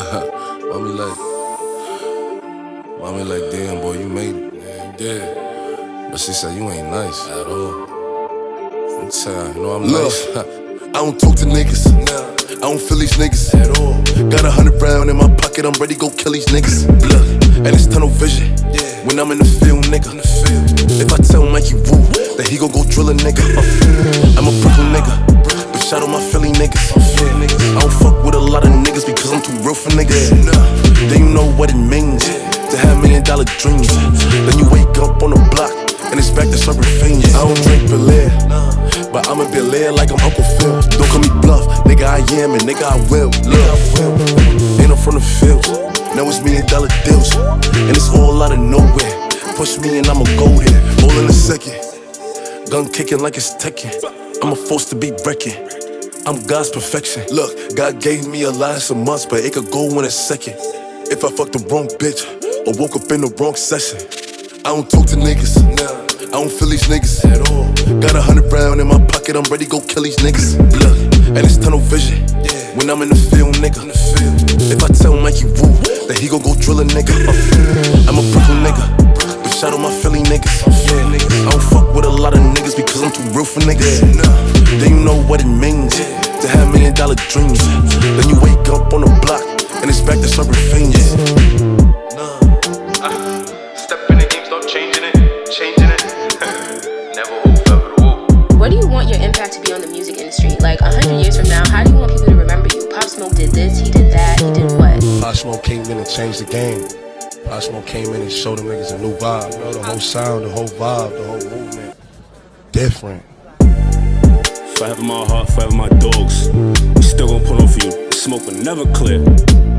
Mommy like, damn boy, you made it. Yeah, you did. But she said you ain't nice at all. I'm tired, you know I'm nice. I don't talk to niggas. I don't feel these niggas at all. Got 100 round in my pocket, I'm ready to go kill these niggas. Look, and it's tunnel vision. When I'm in the field, nigga. If I tell Mikey Woo that he gon' go drill a nigga, I'm a Brooklyn nigga. But shout out my Philly niggas. I don't fuck with a lot of niggas because I'm too real for niggas. Then you know what it means to have $1 million dreams. Then you wake up on the block and it's back to serving fiends. I don't drink Belaire, but I'ma be Belaire like I'm Uncle Phil. Don't call me bluff, nigga I am and nigga I will. Look, ain't I'm from the fields, now it's $1 million deals. And it's all out of nowhere, push me and I'ma go there. All in a second, gun kicking like it's Tekken. I'm a force to be wrecking, I'm God's perfection. Look, God gave me a lot of some months, but it could go in a second. If I fucked the wrong bitch, or woke up in the wrong session. I don't talk to niggas, I don't feel these niggas at all. Got 100 round in my pocket, I'm ready to go kill these niggas. Look, and it's tunnel vision. When I'm in the field, nigga. If I tell Mikey Woo that he gon' go drill a nigga, I'm a Brooklyn nigga. But shout out my Philly niggas. I don't fuck with a lot of niggas because I'm too real for niggas. Then you know what it means to have $1 million dreams. Then you wake up on the block and it's back to serving fiends. What do you want your impact to be on the music industry? Like 100 years from now, how do you want people to remember you? Pop Smoke did this, he did that, he did what? Pop Smoke came in and changed the game. Pop Smoke came in and showed them niggas a new vibe. You know, the whole sound, the whole vibe, the whole movement. Different. Forever my heart, forever my dogs. We still gon' pull on for you. Smoke will never clear.